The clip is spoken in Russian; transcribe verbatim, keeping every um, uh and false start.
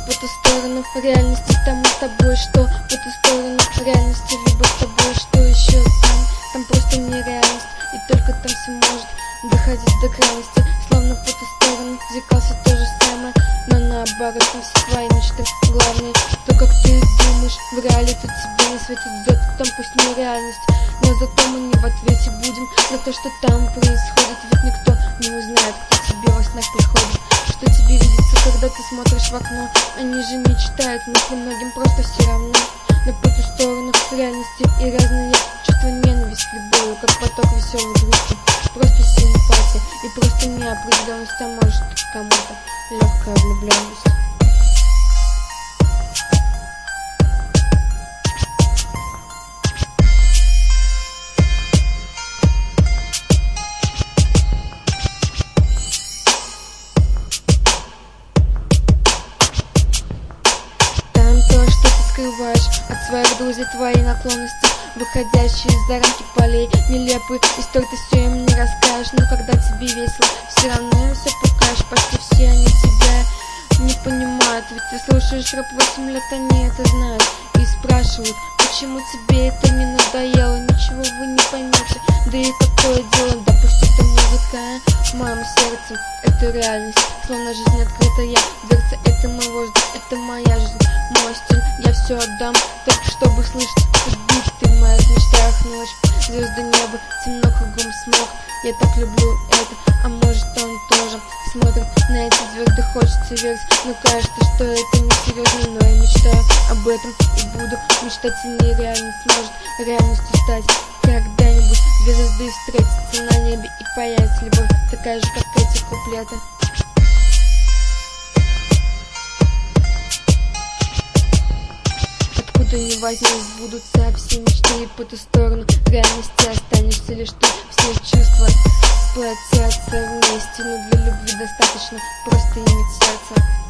по ту сторону реальности, там мы с тобой что? По ту сторону реальности, либо с тобой что еще там? Там просто нереальность, и только там все может доходить до крайности. Словно по ту сторону зеркал все то же самое, но наоборот, там все твои мечты. Главное, то как ты думаешь, в реале тут тебе не светит зод, там пусть не реальность, но зато мы не в ответе будем за то, что там происходит. Ведь никто не узнает, кто тебе во снах приходит, что тебе видится, когда ты смотришь в окно. Они же не читают мысли, многим просто все равно. Но по ту сторону реальности и разные чувства, ненависть к любовью, как поток веселой грусти, просто симпатия и просто неопределенность, а может кому-то легкая влюбленность. Скрываешь от своих друзей твои наклонности, выходящие за рамки полей. Нелепые истории ты все им не расскажешь, но когда тебе весело, все равно им все покажешь. Почти все они тебя не понимают, ведь ты слушаешь рэп восемь лет, они это знают и спрашивают, почему тебе это не надоело. Ничего вы не поймете, да и какое дело, да пусть это музыка в моем сердце, это реальность, словно жизнь открытая дверца, это мой воздух, это моя жизнь, мой стиль, я все отдам, только чтобы слышать этот бит. Ты в моих мечтах ночь, звезды неба, темно кругом смог. Я так люблю это, а может он тоже смотрит на эти звезды, хочется верить, но кажется, что это не серьезно. Но я мечтаю об этом и буду мечтать, и нереально сможет реальностью стать. Когда-нибудь две звезды встретятся на небе и появится любовь такая же, как эти куплеты. Откуда ни возьмись, сбудутся все мечты, и по ту сторону реальности останешься лишь ты. Все чувства сплотятся вместе, но для любви достаточно просто иметь сердце.